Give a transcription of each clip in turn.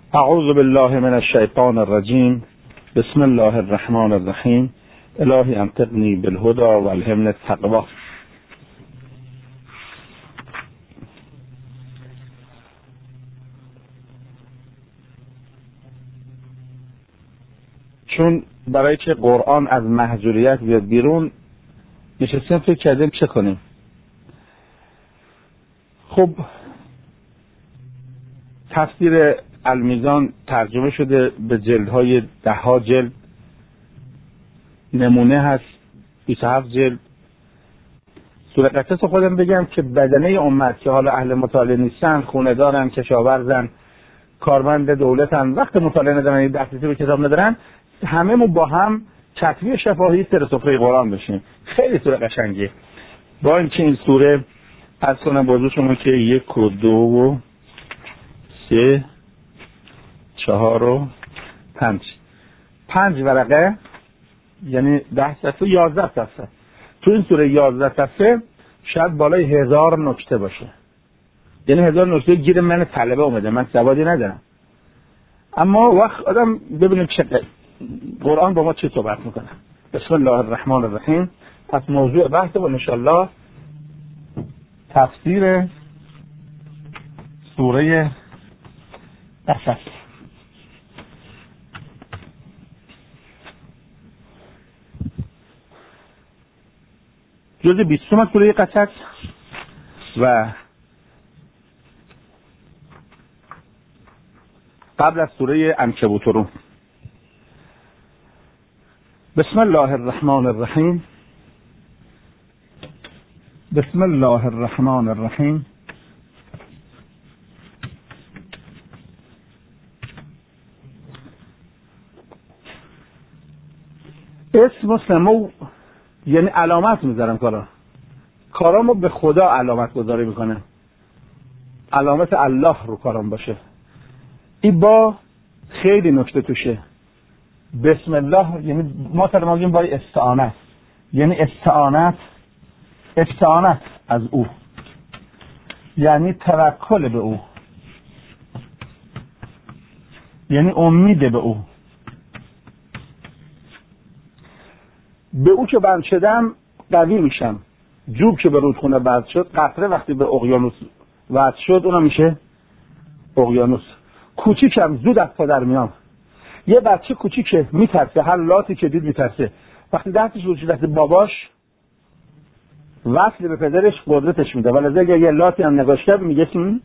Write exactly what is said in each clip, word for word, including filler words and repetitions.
اعوذ بالله من الشیطان الرجیم. بسم الله الرحمن الرحیم. الهی انطقنی بالهدى والهمنی التقوی. چون برای که قرآن از محجوریت بیاد بیرون نشستیم فکر کردیم چه کنیم. خب تفسیر المیزان ترجمه شده به جلدهای ده ها جلد، نمونه هست بیست و هفت جلد. سوره قصص خودم بگم که بدنه امت که حالا اهل مطالعه نیستن، خونه دارن، کشاورزن، کارمند دولتن، وقت مطالعه ندارن، دسترسی به کتاب ندارن، همه مو با هم کتبی شفاهی سر سفره قرآن بشیم. خیلی سوره قشنگیه. با اینکه این سوره از کنم بازو شما که یک و دو و سه چهار و پنج پنج ورقه، یعنی ده صفحه، یازده صفحه. تو این سوره یازده صفحه شاید بالای هزار نکته باشه. یعنی هزار نکته گیر من طلبه اومده، من سوادی ندارم. اما وقت آدم ببینیم چه قرآن با ما چه صحبت میکنه. بسم الله الرحمن الرحیم. پس موضوع بحث و انشالله تفسیر سوره قصص. جزء بیستم از سوره قصص و قبل از سوره عنکبوت و روم. بسم الله الرحمن الرحیم. بسم الله الرحمن الرحیم. اسم و سمو یعنی علامت میذارم. کارا کارامو به خدا علامت گذاری میکنه، علامت الله رو کارام باشه. این با خیلی نکته توشه. بسم الله یعنی ما ترجمه میگیم با استعانت، یعنی استعانت استعانت از او، یعنی توکل به او، یعنی امید به او. به او که بند شدم قوی میشم. جوب که به رودخونه بند شد، قطره وقتی به اقیانوس وصل شد اونم میشه اقیانوس. کوچیکم زود از پا در میام. یه بچه کوچیکه میترسه، هر لاتی که دید میترسه. وقتی دستش رو دست باباش وصل به پدرش قدرتش میده، ولی اگه یه لاتی هم نگاش کرد میگه چی؟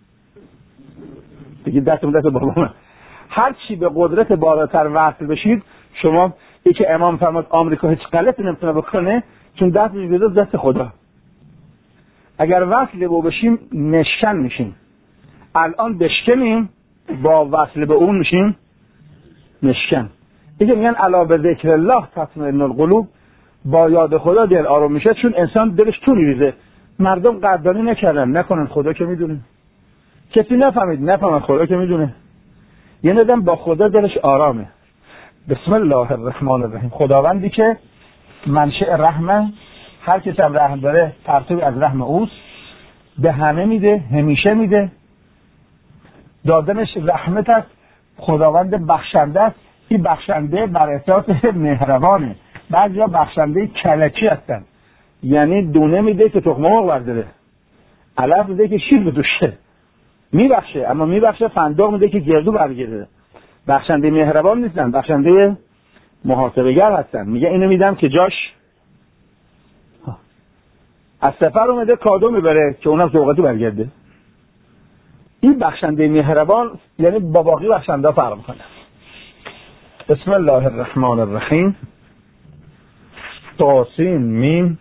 دیگه دست دست بابا. هر چی به قدرت بالاتر وصل بشید، شما ای که امام فرمود آمریکا هیچ غلطی نمیتونه بکنه چون دستش میده دست خدا. اگر وصل به او بشیم نشکن میشیم. الان بشکنیم، با وصل به اون میشیم نشکن. دیگه میگن الا به ذکر الله تطمئن القلوب. با یاد خدا دل آروم میشه، چون انسان دلش تو میریزه. مردم قدردانی نکردن، نکنن، خدا که میدونه. کسی نفهمید، نفهمد، خدا که میدونه. یه ندم با خدا دلش آرامه. بسم الله الرحمن الرحیم. خداوندی که منشأ رحمه، هر کسی هم رحم داره پرتوی از رحم اوست، به همه میده، همیشه میده. دادنش رحمت است. خداوند بخشنده است. این بخشنده بر اساس مهربانه. بعضیا بخشنده کلکی هستن، یعنی دونه میده که تخم مرغ برداره، علف میده که شیر بدوشه. میبخشه، اما میبخشه فندق میده که گردو برگرده. بخشنده مهربان نیستن، بخشنده محاسبه‌گر هستن. میگه اینو میدم که جاش از سفر اومده کادو میبره که اونم سوغاتی برگرده. این بخشنده مهربان یعنی با باقی بخشنده فرق میکنه. بسم الله الرحمن الرحیم. طاسین میم.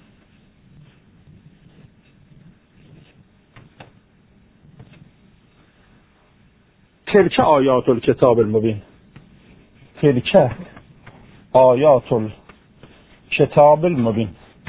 تلک آیات الکتاب المبین. تلک آیات الکتاب المبین.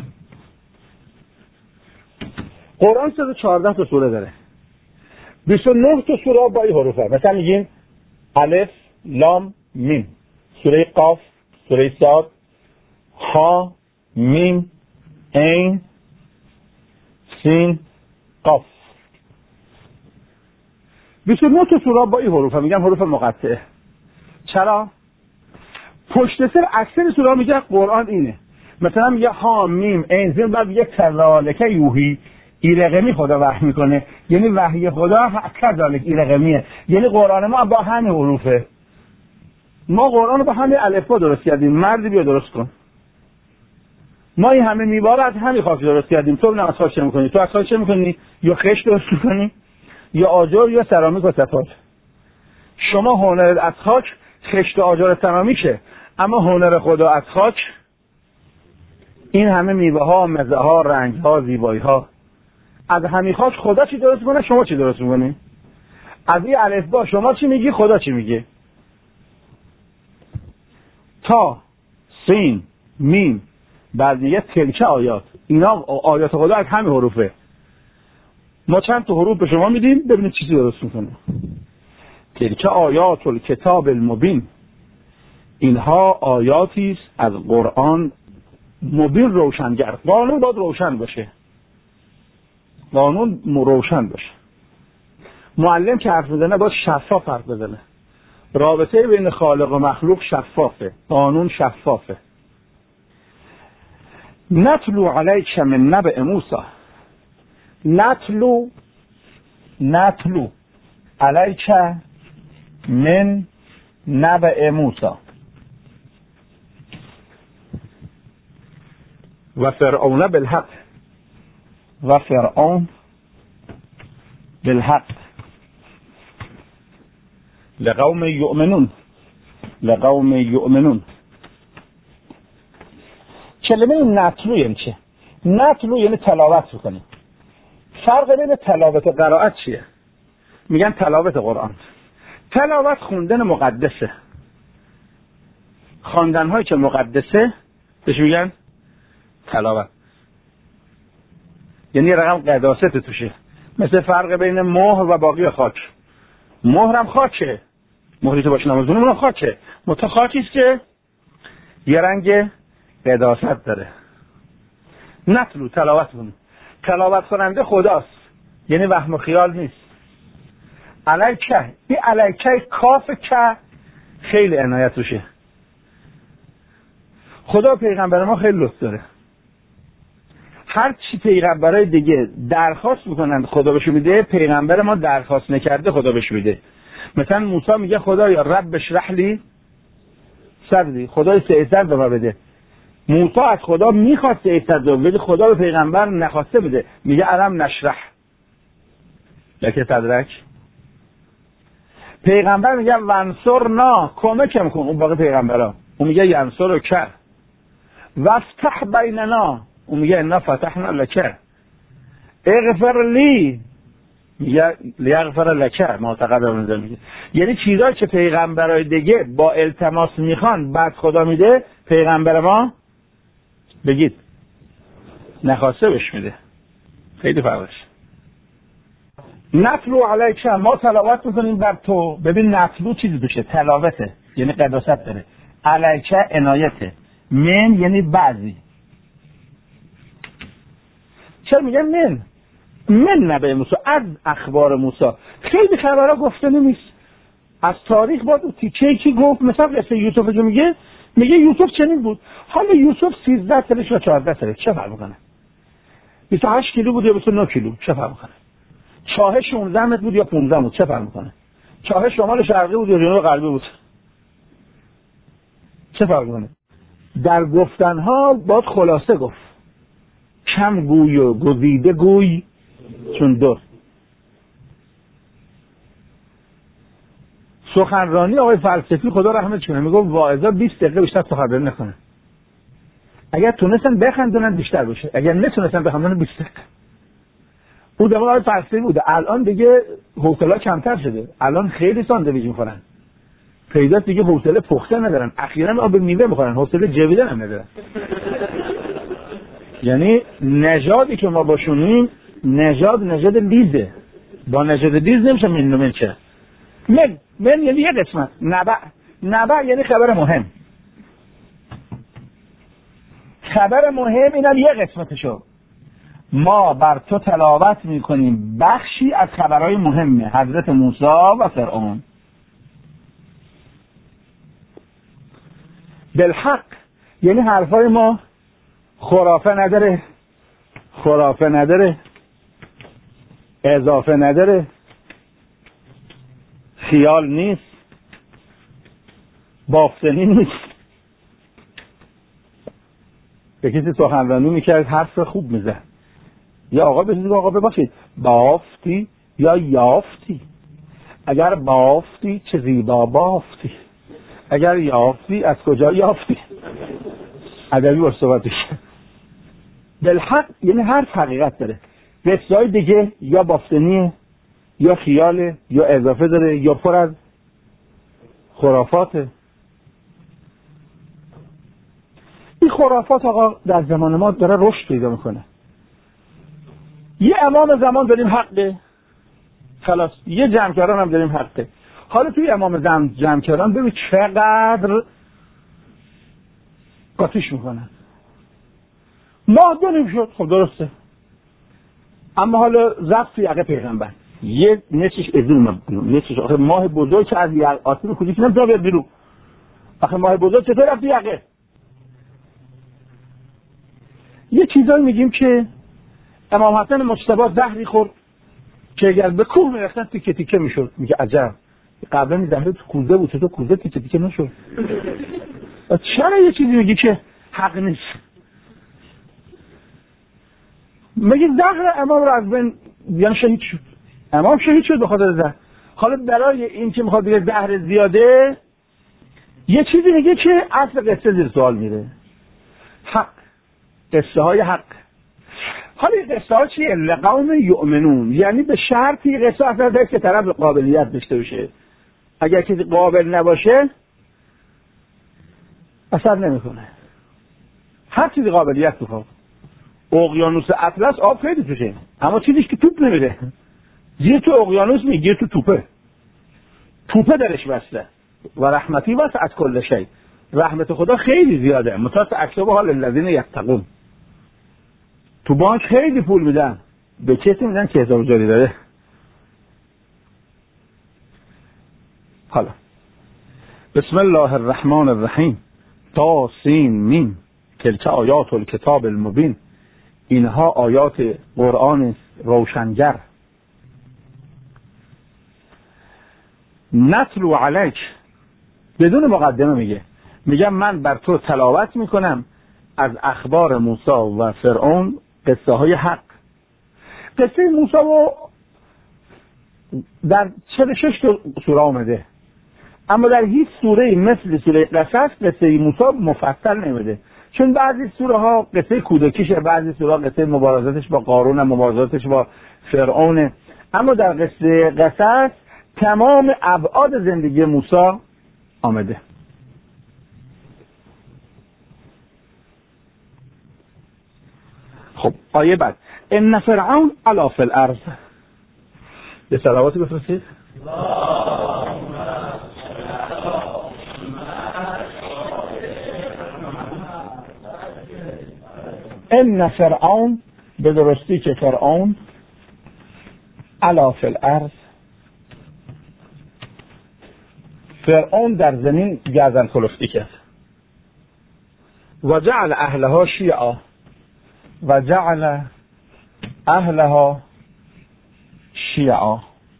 قرآن صد و چهارده تا سوره داره. بیست و نه تا سوره با این حروفه. مثلا میگیم الف لام میم. سوره قاف، سوره صاد، ها میم عین سین قاف. بیست و نه تا سوره با این حروف میگن حروف مقطعه. چرا؟ پشت سر اکثر سوره میگه قرآن اینه. مثلا میگه ها میم عین زین، بعد میگه کذالک یوحی، این رقمی خدا وحی میکنه، یعنی وحی خدا کذالک این رقمیه، یعنی قرآن ما با همین حروفه. ما قرآن رو با همین الفبا درست کردیم. مردی بیا درست کن. ما این همه میوه رو از همین خاک درست کردیم. تو نه از خاک چه میکنی؟ تو از خاک چه میکنی؟ یا خشت درست میکنی یا آجر یا سرامیک و صفات. شما هنر از خاک، خشت و آجر سرامیکه، اما هنر خدا از خاک این همه میوه ها، مزه ها، رنگ ها، زیبایی ها. از همین خاک خدا چی درست میکنه؟ شما چی درست میکنی؟ از این الفبا شما چی میگی؟ خدا چی میگه؟ تا سین میم بعد میگه تلکه آیات. اینا آیات خدا از همین حروفه. ما چند تا حروف به شما میدیم ببینید چیزی درست میکنه. تلکه آیات الکتاب المبین، اینها آیاتی است از قرآن مبین، روشنگر. قانون باید روشن باشه. قانون روشن باشه. معلم که حرف میزنه باید شفاف حرف بزنه. رابطه بین خالق و مخلوق شفافه. قانون شفافه. نتلو علیک من نبأ موسی، نتلو نتلو علیک من نبأ موسی و فرعون بالحق و فرعون بالحق لقوم یؤمنون لقوم یؤمنون. کلمه نتلو یعنی چه؟ نتلو یعنی تلاوت میکنیم. فرق بین تلاوت و قرائت چیه؟ میگن تلاوت قرآن. تلاوت خوندن مقدسه. خواندن هایی که مقدسه بهش میگن تلاوت. یعنی رقم قداست توشه. مثل فرق بین مهر و باقی خاک. مهرم خاکه. مهری که باشه نمازونمون هم خاکه. متا خاکیست که یه رنگ قداست داره. نتلو تلاوت کنیم. تلاوت کننده خداست، یعنی وهم و خیال نیست. علیکه، این علیکه کاف که خیلی عنایت روشه. خدا پیغمبر ما خیلی لطف داره. هر چی پیغمبرای دیگه درخواست میکنن خدا بهش میده، پیغمبر ما درخواست نکرده خدا بهش میده. مثلا موسی میگه خدایا رب اشرح لی صدری، خدای سعی به ما بده. موسی از خدا میخواد سعی ولی خدا به پیغمبر نخواسته بده. میگه الم نشرح لک صدرک. پیغمبر میگه ونصرنا، کمکم کن. اون باقی پیغمبرا اون میگه ینصر که وافتح بیننا، اون میگه انا فتحنا لک. اغفر لی، میگه لیغفر لک ما تقبل من ذنبی. یعنی چیزایی که پیغمبرای دیگه با التماس میخوان بعد خدا میده، پیغمبر ما بگید نخواسته بهش میده. خیلی فرقش. نتلو علیک، ما تلاوت میکنیم بر تو. ببین نتلو چیزی بشه، تلاوته یعنی قداست داره. علیک عنایته. من یعنی بعضی. چرا میگن من؟ من نبأ موسی، از اخبار موسی. خیلی خبرها گفته نمیست. از تاریخ با تیکه کی گفت. مثلا قصه یوسف جو میگه میگه یوسف چنین بود. حالا یوسف سیزده سالش و چهارده سالش چه فرق میکنه؟ بیست و هشت کیلو بود یا بیست و نه کیلو چه فرق میکنه؟ چاه شانزده متر بود یا پانزده بود چه فرق میکنه؟ چاه شمال شرقی بود یا جنوب غربی بود چه فرق میکنه؟ در گفتنها باید خلاصه گفت. کم گوی و گزیده گوی چون دو. سخنرانی آقای فلسفی خدا رحمتش کنه میگه واعظا بیست دقیقه بیشتر سخنرانی نکنه. اگر تونستن بخندونن بیشتر بشه، اگر نتونستن بخندونن بیست دقیقه. اون دقیقه آقای فلسفی بوده. الان دیگه حوصله کمتر شده. الان خیلی ساندویچ میخورن. پیداست دیگه حوصله پخته ندارن. اخیراً آب میوه میخورن، حوصله جویدن هم ندارن. یعنی نژادی که ما باشونیم نژاد نژاد لیزه. با نژاد لیز نمیشه من من چه؟ من من یعنی یه قسمت. نبع نبع یعنی خبر مهم. خبر مهم اینم یه قسمتشو. ما بر تو تلاوت میکنیم بخشی از خبرهای مهم حضرت موسی و فرعون. بالحق یعنی حرفای ما خرافه نداره، خرافه نداره، اضافه نداره، خیال نیست، بافتنی نیست. به کسی سخنرانی میکرد حرف خوب میزد، یا آقا بسید آقا بباشید بافتی یا یافتی، اگر بافتی چه زیبا بافتی، اگر یافتی از کجا یافتی. ادبی باش صحبت میشه. بالحق یعنی حرف حقیقت داره. قصه‌های دیگه یا بافتنیه یا خیاله یا اضافه داره یا پر از خرافاته. این خرافات آقا در زمان ما داره رشد پیدا میکنه. یه امام زمان داریم حقه، خلاص یه جمعکران هم داریم حقه. حالا توی امام زم جمعکران ببین چقدر قاطیش میکنن. ماه دونیم شد، خب درسته، اما حالا زفت یقه پیغمبر یه نشش ازون نشش آخه ماه بزرگ که از یقه آسیب کوچیک نمیتونه بیاد بیرون. آخه ماه بزرگ چطور رفت یقه؟ یه چیزایی میگیم که امام حسن مجتبی زهری خورد که اگر به کوه میرفتن تیکه تیکه میشد. میگه عجب قبلا این زهره تو کوزه بود، تو کوزه تیکه تیکه نشد. چرا یه چیزی میگی که حق نیست؟ میگه زهر امام رو از بین، یعنی شهید شد، امام شهید شد به خاطر زهر. حالا برای این که میخواد بگه زهر زیاده یه چیزی میگه که اصل قصه زیر سوال میره. حق، قصه های حق. حالا این قصه ها چیه؟ لقوم یؤمنون، یعنی به شرطی قصه اصلا داره که طرف قابلیت داشته باشه. اگر کسی قابل نباشه اثر نمیکنه. هر چیزی قابلیت میخواد. اقیانوس اطلس آب خیلی توشه، اما چیزیش که توپ نمیره. زیر تو اقیانوس میگه تو توپه، توپه درش بسته. و رحمتی وسعت کل شی، رحمت خدا خیلی زیاده. متاس اکتب حال الذین یتقون. تو بانک خیلی پول میدن، به کسی میدن که حساب جاری داره. حالا بسم الله الرحمن الرحیم تا سین میم تلک آیات الکتاب المبین. اینها آیات قرآن روشنگر. نتلو علیک، بدون مقدمه میگه میگم من بر تو تلاوت میکنم از اخبار موسی و فرعون قصه های حق. قصه موسی و در چهل و شش سوره آمده، اما در هیچ سوره مثل سوره قصص قصه موسی مفصل نمیده. چون بعضی سوره ها قصه کودکیشه، بعضی سوره ها قصه مبارزاتش با قارون، مبارزاتش با فرعون، اما در قصه قصص تمام ابعاد زندگی موسی آمده. خب آیه بعد ان فرعون علا فی الارض. یه صلواتی بفرستید. ان فرعون، به درستی که فرعون، علا فی الارض، فرعون در زمین گردن کلفتی کرد. و جعل اهلها شیعا، و جعل اهلها شیعا.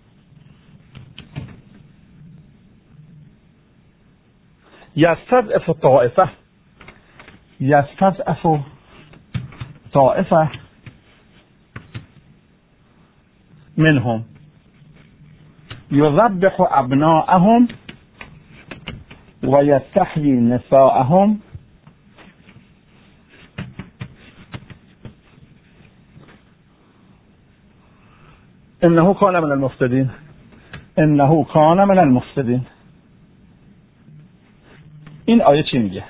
یستضعف طائفه، یستضعف طائفه منهم یذبح ابناءهم و یستحیی نساءهم انه کان من المفسدین، انه کان من المفسدین. این آیه چی میگه؟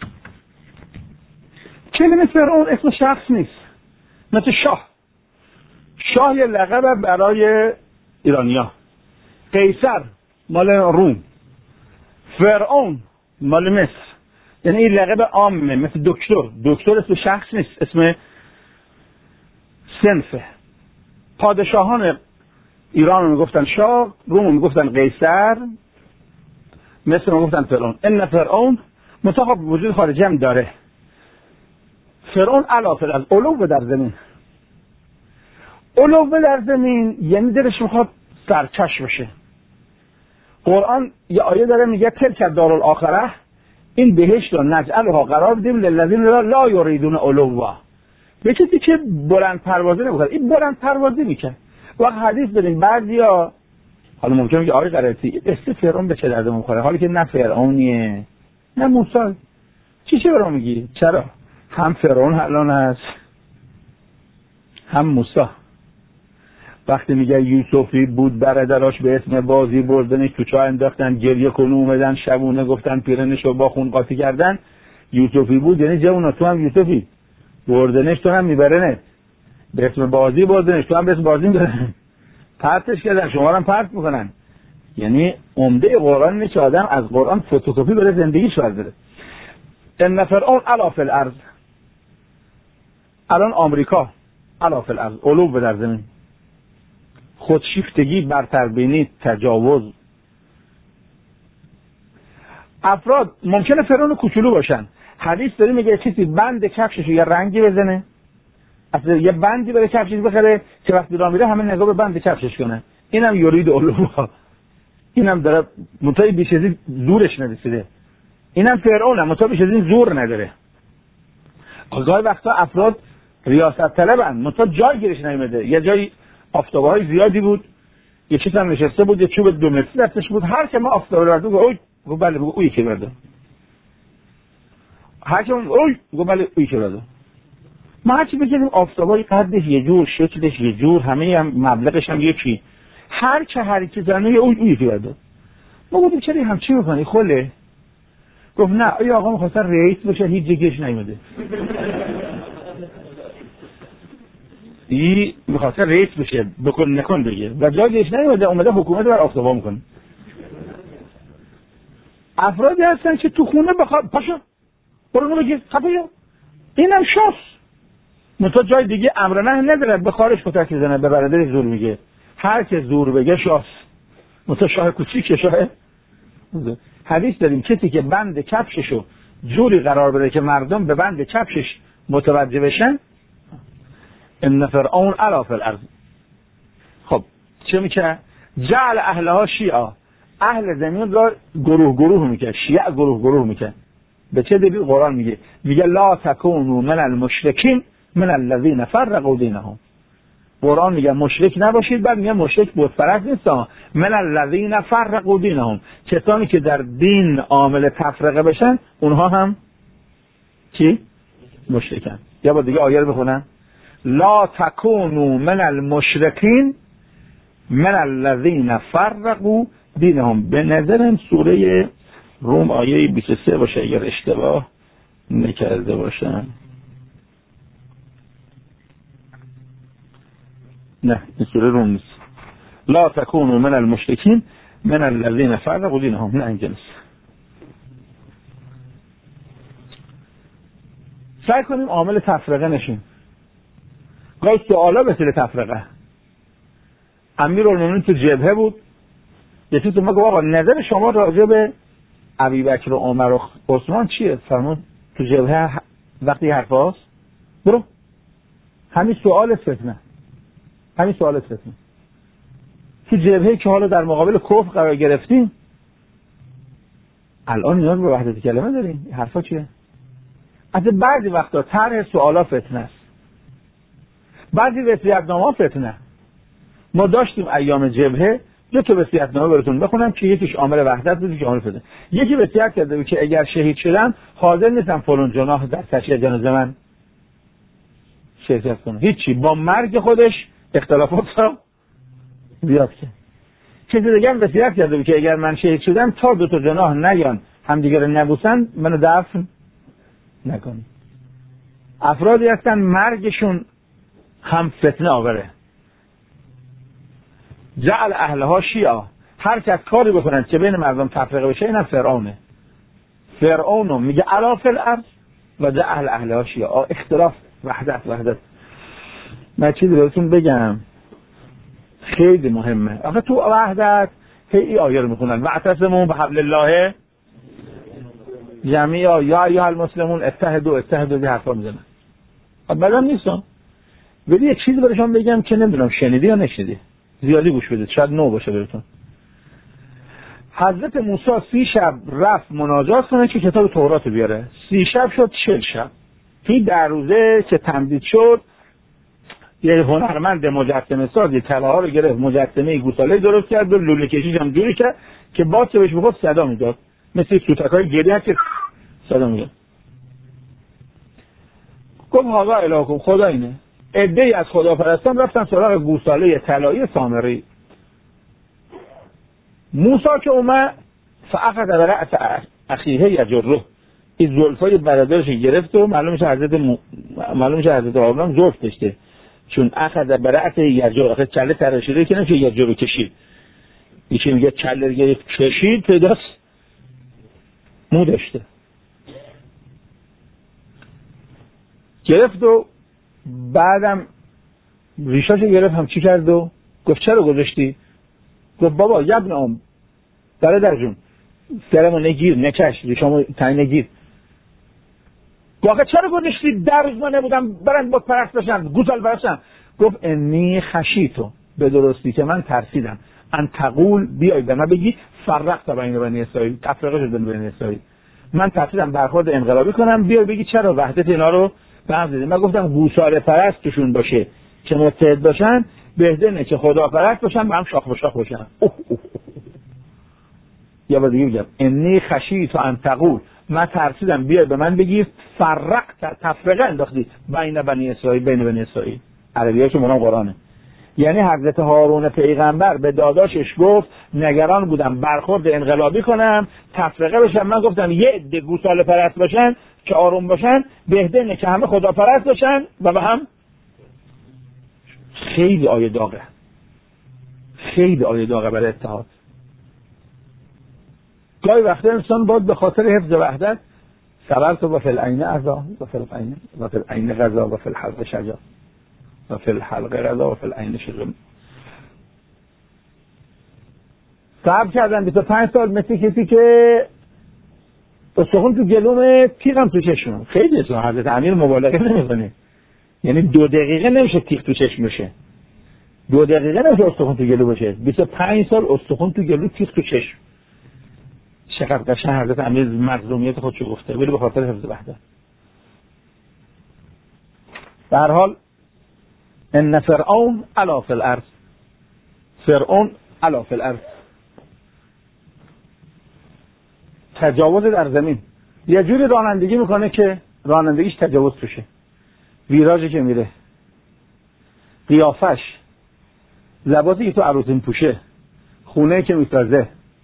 کلمه فرعون اسم شخص نیست، مثل شاه. شاه یه لقب برای ایرانیا. قیصر مال روم، فرعون مال مصر. یعنی این لقب عامه، مثل دکتر. دکتر اسم شخص نیست، اسم صنفه. پادشاهان ایران رو میگفتن شاه، روم رو میگفتن قیصر، مصر رو میگفتن فرعون. ان فرعون متخاب وجود خارجی هم داره. فرعون علاوه از علو در زمین، علو در زمین یعنی دلش میخواد سرکش بشه. قرآن یه آیه داره میگه تلک دارالآخره، این بهشت رو نجعلها قرار بدیم للذین لا یریدون علوا، به کسی که بلند پروازی نمیکنه. این بلند پروازی میکنه. وقت حدیث داریم بعضیا، حالا ممکنه که آقای قرائتی قصه فرعون به چه درد میخوره، حالی که نه فرعونیه نه موسی. چی چه برام میگی؟ چرا؟ هم فرعون الان هست هم موسی. وقتی میگه یوسفی بود برادراش به اسم بازی بردنش تو چاه انداختن، گریه کنو اومدن شبونه گفتن پیرنشو با خون قاطی کردن. یوسفی بود یعنی جوونا تو هم یوسفی، بردنش تو هم میبرنت، به اسم بازی بردنش تو هم به اسم بازی میبرن، پرتش کردن شما رو هم پرت میکنن. یعنی عمده قرآن اینه که آدم از قرآن فتوکپی بره زندگیش برداره. ان فرعون علا فی الارض، الان آمریکا علا فی الارض، علو در زمین، خودشیفتگی، برتربینی، تجاوز. افراد ممکنه فرعون کوچولو باشن. حدیث داره میگه چیزی بند کفشش یه رنگی بزنه، اصلا یه بندی بره کفشش بخره که وقتی راه میره همه نگاه به بند کفشش کنه. اینم یرید علو، اینم داره متای بیش از این زورش نرسیده. اینم فرعونه متای بیش از این زور نداره. گاهی وقتا افراد ریاست طلبن متای جای گیرش نمیده. یه جایی آفتابهای زیادی بود، یه چیز هم نشسته بود، یه چوب دو متری دستش بود، هر که ما آفتاب رو بردو اوی گو بله بگو اوی که برده، هر که اوی گو بله اوی که برده. ما هرچی بگیریم آفتابهای قدش یه جور، شکلش یه جور، همه هم مبلغش هم یکی، هر که هر کی زنه اوی اوی که برده. ما گفتیم چرا همچی میکنی خله؟ گفت نه ای آقا میخواستن رئیس بشه هیچ جگهش نیومده. ای میخواسته رئیس بشه بکن نکن بگه و جایش نیومده، اومده حکومت بر آفتابا میکنه. افرادی هستن که تو خونه بخواد پاشو برو بگیر خفه شو، اینم شاس متا جای دیگه امر نه نداره، به خارج کتک بزنه، به برادرش زور میگه، هر که زور بگه شاس. متا شاه کوچیک شاه. حدیث داریم کسی که بند کفششو جوری قرار بده که مردم به بند کفشش متوجه بشن، ان فرعون علا فی الارض. خب چه میکنه؟ جعل اهلها شیعا، اهل زمین را گروه گروه میکنه، شیعه گروه گروه میکنه. به چه دلیل؟ قرآن میگه میگه لا تکونوا من المشرکین من الذین فرقوا دینهم. قرآن میگه مشرک نباشید، بعد میگه مشرک بت پرست نیستن، من الذین فرقوا دینهم، کسانی که در دین عامل تفرقه بشن اونها هم چی؟ مشرکن. یا با دیگه آیه رو بخونن لا تکونوا من المشرکین من الذین فرقوا دینهم. به نظرم سوره روم آیه بیست و سه باشه اگر اشتباه نکرده باشم. نه این سوره روم نیست. لا تکونوا من المشرکین من الذین فرقوا دینهم، نه اینجا نیست. سعی کنیم عامل تفرقه نشیم. گاهی سوالا به وسیله تفرقه. امیرالمومنین تو جبهه بود، یه چیز ما گفت آقا نظر شما راجع به ابوبکر و عمر و عثمان چیه؟ فرمود تو جبهه وقتی حرف هاست برو، همین سوال فتنه، همین سوال فتنه. تو جبهه که حالا در مقابل کفر قرار گرفتیم، الان نیاز به وحدت کلمه داریم. حرفا چیه؟ از بعضی وقتا طرح سوالا فتنه است، بعضی وصیت‌نامه‌ها فتنه. ما داشتیم ایام جبهه دو تا وصیت‌نامه براتون بخونم که یکیش عامل وحدت بود، یکیش عامل فتنه. یکی وصیت کرده بود که اگر شهید شدم حاضر نیستم فلان جناح در تشییع جنازه من شرکت کنه، هیچی، با مرگ خودش اختلافات رو بیاد که. کسی دیگه هم وصیت کرده بود که اگر من شهید شدم تا دو تا جناح نیان همدیگه رو نبوسن منو دفن نکنن. افرادی هستن مرگشون هم فتنه آوره. جعل اهلها شیعا، هر کس کاری بکنن که بین مردم تفرقه بشه اینم فرعونه. فرعونو میگه علا فی الارض و جعل اهلها شیعا، اختلاف، وحدت وحدت. من چیزی بهتون بگم خیلی مهمه. آخه تو وحدت هی آیه رو میخونن واعتصموا بحبل الله جمیعا یا ایها المسلمون اتحدوا اتحدوا، این حرفا میزنن. بعدم نیستم ولی یک چیزی براشون بگم که نمیدونم شنیدی یا نشنیدی، زیادی گوش بدید شاید نو باشه براتون. حضرت موسی سی شب رفت مناجات کنه که کتاب تورات بیاره. سی شب شد چهل شب. این در روزه که تمدید شد یه هنرمند مجسمه ساز طلاها رو گرفت، مجسمه گوساله درست کرد و لوله کشیش هم جوری کرد که باد که بهش بخورد صدا میداد، مثل سوتکای گریه که صدا میداد. گفت هاذا الهکم، خدا اینه. عده‌ای از خداپرستان رفتن سراغ گوساله طلایی سامری. موسی که اومد فاخذ برأس اخیه یجره، این زلفای برادرش گرفت و معلوم میشه حضرت م... معلوم میشه حضرت آبراهام زلف داشته، چون اخذ برأس یجره، آخه کله تراشیده که نمیشه یجره رو کشید. یکی میگه کله رو گرفت کشید پیداست مو داشته. گرفت و بعدم ریشاشو گرفت هم چی کرد و گفت چرا گذاشتی؟ گفت بابا یبن ام برادر جون سرمو نگیر نکش ریشامو تنگ نگیر. گفت چرا گذاشتی؟ در روز من نبودم برن با پرست باشن گوسال براشن. گفت انی خشیتو، به درستی که من ترسیدم ان تقول، بیای به من بگی فرقت بین بنی اسرائیل، تفرقه شد بین بنی اسرائیل. من ترسیدم برخورد انقلابی کنم بیای بگی چرا وحدت اینا رو به هم زدی. من گفتم گوساله پرست توشون باشه که متحد باشن بهتره که خدا پرست باشن با هم شاخ به شاخ باشن. اوه اوه. یا با دیگه بگم انی خشیت ان تقول، من ترسیدم بیای به من بگی فرقت، تفرقه انداختی بین بنی اسرائیل، بین بنی اسرائیل. عربیه که منم قرآنه. یعنی حضرت هارون پیغمبر به داداشش گفت نگران بودم برخورد انقلابی کنم تفرقه بشن. من گفتم یه عده گوساله پرست باشن که آروم باشن بهتره که همه خدا پرست باشن و به هم. خیلی آیه داغه، خیلی آیه داغه برای اتحاد. گاهی وقتا انسان باید به خاطر حفظ وحدت صبرت و فی العین عزا و فی العین و فی العین غذا و فی الحلق شجا و فی الحلق رضا و فی العین شجا. صبر کردن بیست و پنج سال مثل کسی که استخون تو گلوم تیغم تو چشم. خیلی اصلا حضرت امیر مبالغه نمی‌کنه، یعنی دو دقیقه نمیشه تیغ تو چشم بشه، دو دقیقه نمیشه استخون تو گلو بشه، بیست و پنج سال استخون تو گلو تیغ تو چشم. چقدر قشنگ حضرت امیر مظلومیت خودشو گفته ولی به خاطر حفظ وحدت. در حال ان فرعون علا فی الارض، فرعون علا فی الارض، تجاوز در زمین. یه جوری رانندگی میکنه که رانندگیش تجاوز توشه، ویراژی که میره، قیافش، لباسی که تو عروسین پوشه، خونه که میسازه،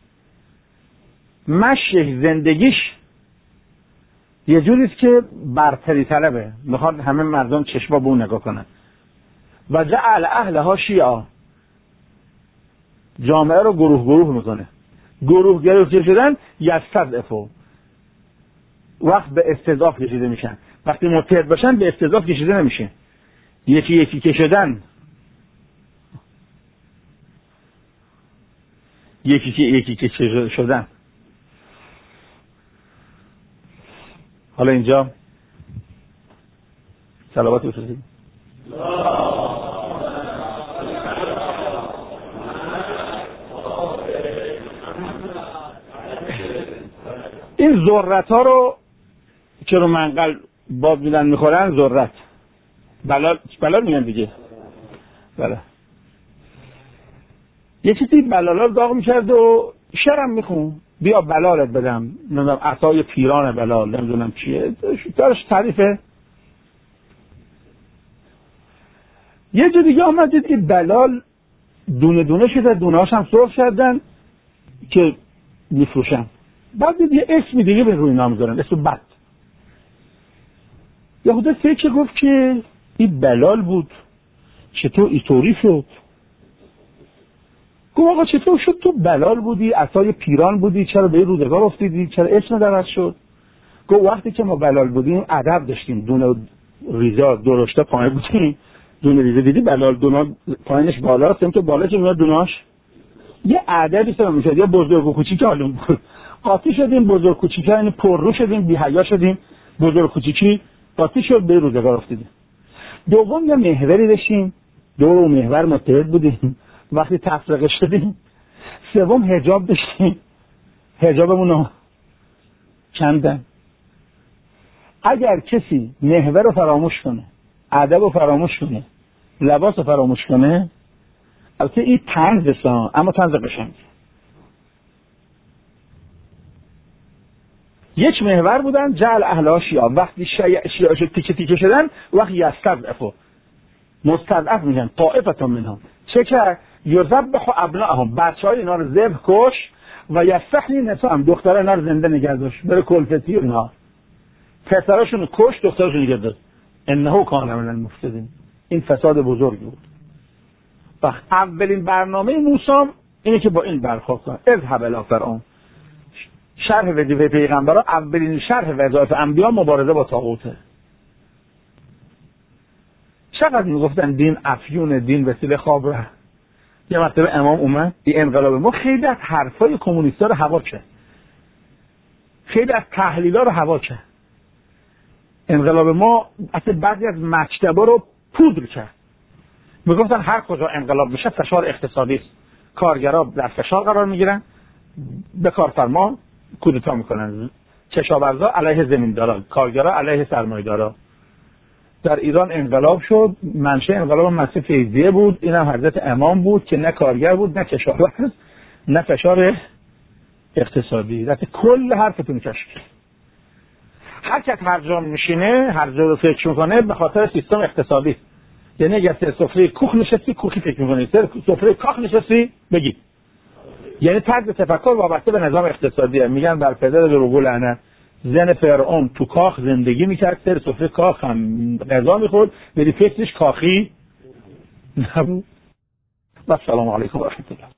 مشیش، زندگیش یه جوریست که برتری طلبه، میخواد همه مردم چشما به اون نگاه کنن. و جعل اهلها شیعا، جامعه رو گروه گروه میکنه. گروه گروه شدن یستضعفوا، وقت به استضعاف کشیده میشن. وقتی متحد باشن به استضعاف کشیده نمیشه. یکی یکی که شدن، یکی که یکی که شدن. حالا اینجا صلوات بفرستید. این ذرت ها رو که رو منقل باب میدن میخورن، ذرت بلال بلال میگن دیگه. بله یه چیزی بلالا رو داغ میکرد و شرم میخون بیا بلالت بدم، نمیدونم عصای پیران بلال، نمیدونم چیه، دارش تعریفه. یه جا دیگه آمد دید که بلال دونه دونه شده، دونه هاش هم سرخ شدن که میفروشن. بعد دید یه اسمی دیگه به روی نام دارن، اسم بد. یهودا فکر گفت که این بلال بود، چطور اینطوری شد؟ گفت آقا چطور شد تو بلال بودی، عصای پیران بودی، چرا به این روزگار افتیدی، چرا اسم درست شد؟ گفت وقتی که ما بلال بودیم ادب داشتیم، دونه ریزا درشته پایین بودیم، دونه ریزه دیدی بلال دونا پایینش بالاست، این تو بالا چه میاد دوناش یه عددی سر میشد، یا بزرگ و کوچیک معلوم بود. قاطی شدیم بزرگ کوچیک، یعنی پررو شدیم، بی حیا شدیم، بزرگ کوچیکی قاطی شد، به روزگار افتادیم. دوم یه محوری داشتیم، دو محور متحد بودیم، وقتی تفرقه شدیم. سوم حجاب داشتیم، حجابمون رو کندن. اگر کسی محور رو فراموش کنه، ادب رو فراموش کنه، لباس رو فراموش کنه، البته این طنز است اما طنز قشنگ. یک محور بودن جعل اهل شیعه، وقتی شیعه شیعه شد تیکه تیکه شدن، وقتی یستضعفوا مستضعف میشن طائفه منهم، چه کرد؟ یذبح ابنائهم، بچهای اینا رو ذبح کش و یستحیی نساءهم، دخترای اینا رو زنده نگه داشت، بره کلفتی اونها، پسراشون رو کش، دختراشون نگه داشت. انه کان من المفسدین، این فساد بزرگی بود. وقت اولین برنامه موسی اینه که با این برخورد کنه، اذهب الی فرعون. شرح وظیفه پیغمبرا، اولین شرح وظایف انبیا مبارزه با طاغوته. چقدر میگفتن دین افیون، دین وسیله خواب ره. یه مرتبه امام اومد، این انقلاب ما خیلی از حرفای کمونیستا رو هوا کرد، خیلی از تحلیلا رو هوا کرد. انقلاب ما اصلا بعضی از مکتبا رو پودر کرد. میگفتن هر کجا انقلاب میشه فشار اقتصادی است، کارگرا در فشار قرار میگیرن، به کارفرما کودتا میکنن، کشاورزا علیه زمیندارا، کارگرا علیه سرمایه‌دارا. در ایران انقلاب شد، منشأ انقلاب مسیح فیضیه بود، اینم حضرت امام بود که نه کارگر بود، نه کشاورز، نه فشار اقتصادی. در کل حرفتون کشف. هر کس هر جا میشینه، هر جا رو فکر میکنه، به خاطر سیستم اقتصادی. یعنی اگر سر سفره کوخ نشستی کوخی فکر میکنی، سر سفره کاخ نشستی بگی. یعنی طرز تفکر وابسته به نظام اقتصادیه. میگن بر پدر دروغگو لعنت، زن فرعون تو کاخ زندگی میکرد، سر سفره کاخ هم غذا میخورد، ولی فکرش کاخی نبود. و السلام علیکم و رحمت الله.